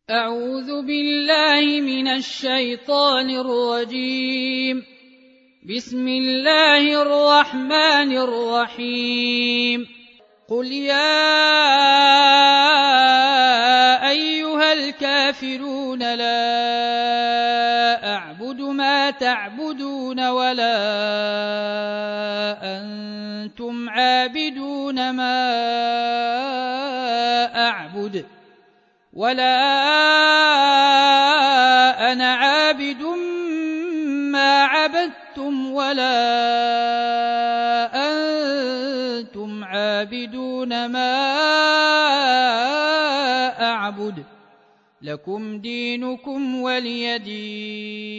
أعوذ بالله من الشيطان الرجيم. بسم الله الرحمن الرحيم. قل يا أيها الكافرون لا أعبد ما تعبدون ولا أنتم عابدون ما أعبد ولا أنا عابد ما عبدتم ولا أنتم عابدون ما أعبد لكم دينكم ولي دين.